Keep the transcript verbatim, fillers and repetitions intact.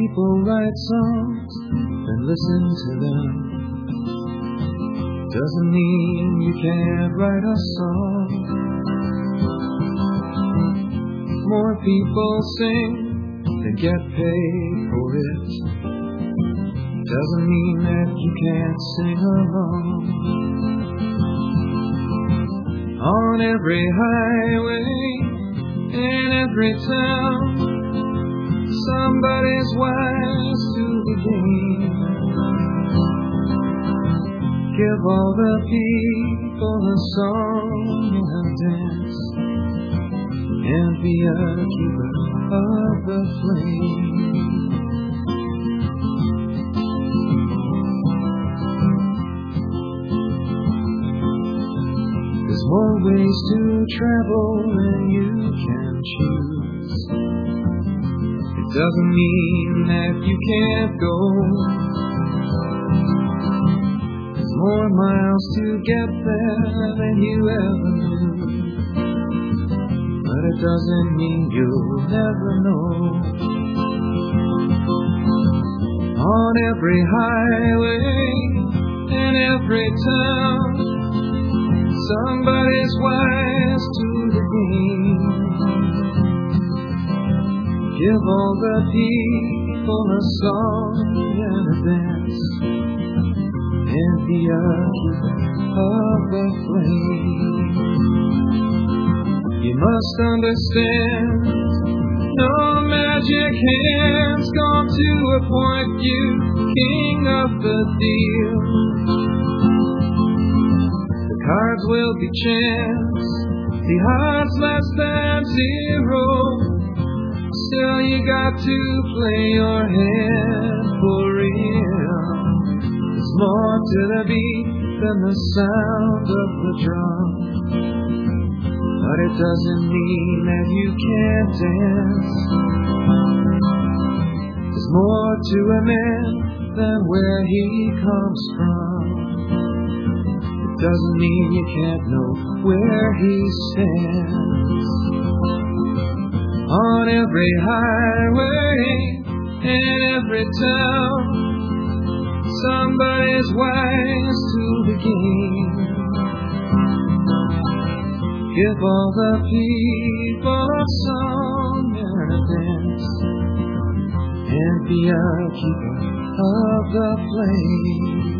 people write songs and listen to them doesn't mean you can't write a song. More people sing than get paid for it doesn't mean that you can't sing along. On every highway, in every town, somebody's wise to the game. Give all the people a song and dance, and be a keeper of the flame. There's more ways to travel than you can choose. It doesn't mean that you can't go. There's more miles to get there than you ever knew. But it doesn't mean you'll never know. On every highway, in every town, somebody's wise to the game. Give all the people a song and a dance, and be a keeper of the flame. You must understand, no magic hands come to appoint you king of the deal. Cards will be chance, the odds less than zero. Still you got to play your hand for real. There's more to the beat than the sound of the drum. But it doesn't mean that you can't dance. There's more to a man than where he comes from. Doesn't mean you can't know where he stands. On every highway, in every town, somebody's wise to the game. Give all the people a song and a dance, and be a keeper of the flame.